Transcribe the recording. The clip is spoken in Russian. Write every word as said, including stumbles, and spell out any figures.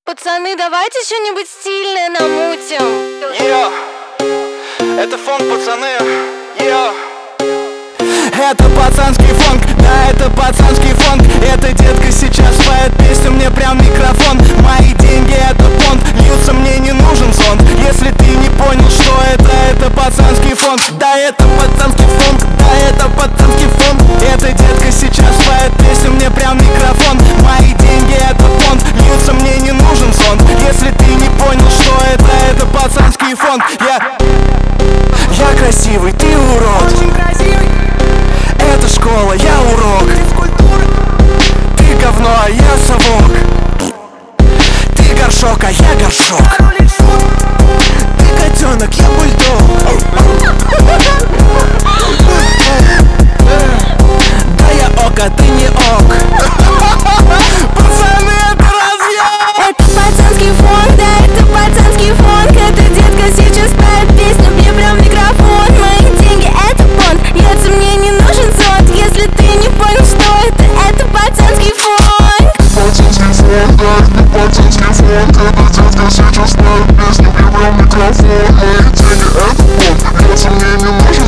Пацаны, давайте что-нибудь стильное намутим. Yeah. Это фонк, пацаны. Yeah. Это пацанский фонк, да, это пацанский фонк. Эта детка сейчас поет песню, мне прям микрофон. Мои деньги это понт, льются, мне не нужен зонт. Если ты не понял, что это, это пацанский фонк. Да, это пацанский фонк, да, это пацанский фонк. Эта детка сейчас поет песню, мне прям микрофон. Мои деньги это понт, льются, мне не нужен зонт. Если ты не понял, что это, это пацанский фонк. Я, я красивый, ты урод. Очень красивый. Это школа, я урок. Ты говно, а я совок. Ты горшок, а я горшок. Ты котенок, я бульдог. Да я ок, а ты не ок. Пацаны, это разъем. Это пацанский фонк, да, это пацанский фонк. Эта детка сейчас поет песню, мне прям микрофон. Мои деньги это понт, льется, мне не нужен зонт. Если ты не понял, что это, это пацанский фонк. Пацанский фонк, да, это пацанский фонк. Эта детка сейчас поет песню, мне прям микрофон. Мои деньги это понт, льется, мне не нужен